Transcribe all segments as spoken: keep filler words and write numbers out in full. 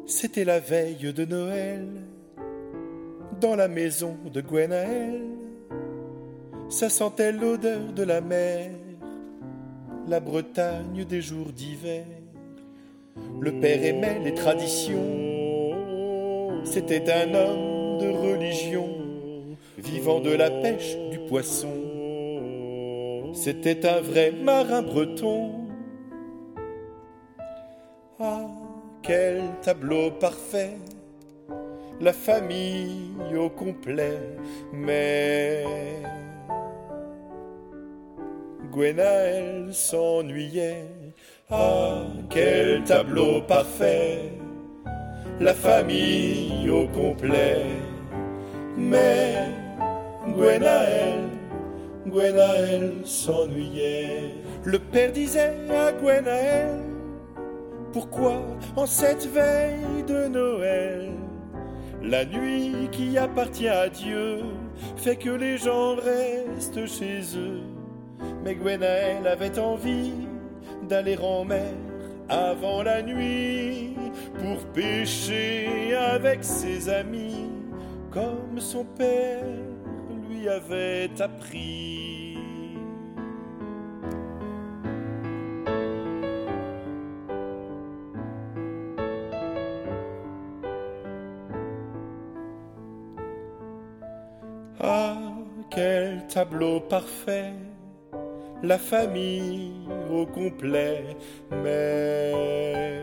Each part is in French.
C'était la veille de Noël, dans la maison de Gwenaël. Ça sentait l'odeur de la mer, la Bretagne des jours d'hiver. Le père aimait les traditions, c'était un homme de religion, vivant de la pêche du poisson. C'était un vrai marin breton. Ah, quel tableau parfait, la famille au complet. Mais Gwenaël s'ennuyait. Ah, quel tableau parfait, la famille au complet. Mais Gwenaël, Gwenaël s'ennuyait. Le père disait à Gwenaël: pourquoi en cette veille de Noël, la nuit qui appartient à Dieu fait que les gens restent chez eux? Mais Gwenaël avait envie d'aller en mer avant la nuit pour pêcher avec ses amis comme son père lui avait appris. Ah, quel tableau parfait, la famille au complet. Mais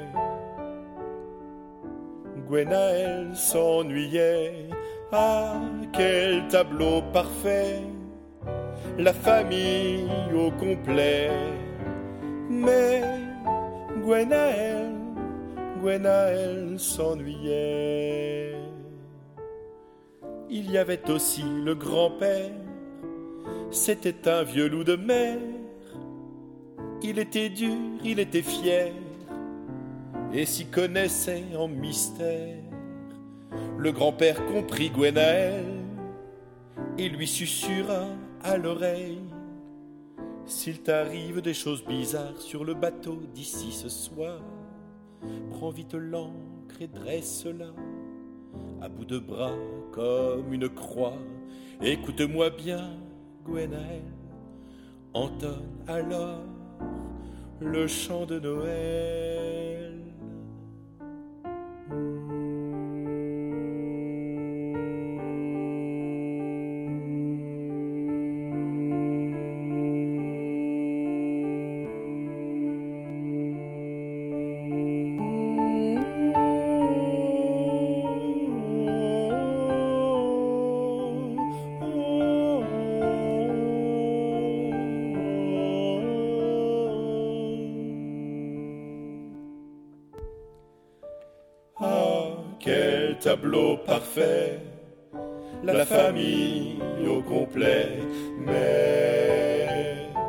Gwenaël s'ennuyait. Ah, quel tableau parfait, la famille au complet. Mais Gwenaël, Gwenaël s'ennuyait. Il y avait aussi le grand-père, c'était un vieux loup de mer. Il était dur, il était fier, et s'y connaissait en mystère. Le grand-père comprit Gwenaël et lui susurra à l'oreille: s'il t'arrive des choses bizarres sur le bateau d'ici ce soir, prends vite l'ancre et dresse-la à bout de bras comme une croix. Écoute-moi bien, Gwenaël, entonne alors le chant de Noël. Quel tableau parfait, la famille au complet. Mais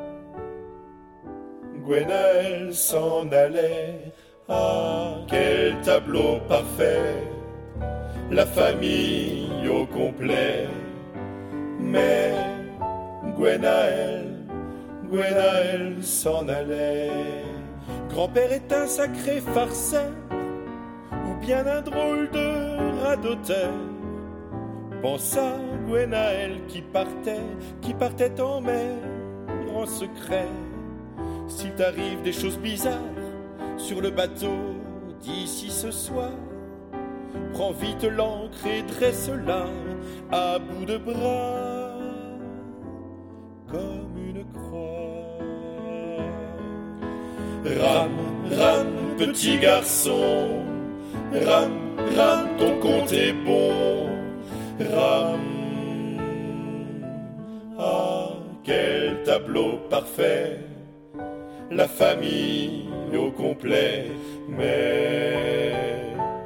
Gwenaël s'en allait. Ah, quel tableau parfait, la famille au complet. Mais Gwenaël, Gwenaël s'en allait. Grand-père est un sacré farceur, bien un drôle de radoteur. Pense à Gwenaël qui partait, qui partait en mer en secret. S'il t'arrive des choses bizarres sur le bateau d'ici ce soir, prends vite l'ancre et dresse-la à bout de bras comme une croix. Rame, rame, petit garçon, rame, rame, ton compte est bon. Rame, ah, quel tableau parfait, la famille au complet. Mais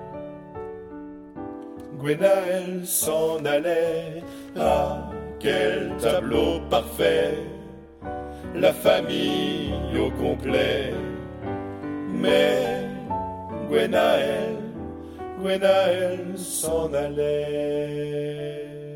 Gwenaël s'en allait. Ah, quel tableau parfait, la famille au complet. Mais Gwenaël, Gwenaël s'en allait.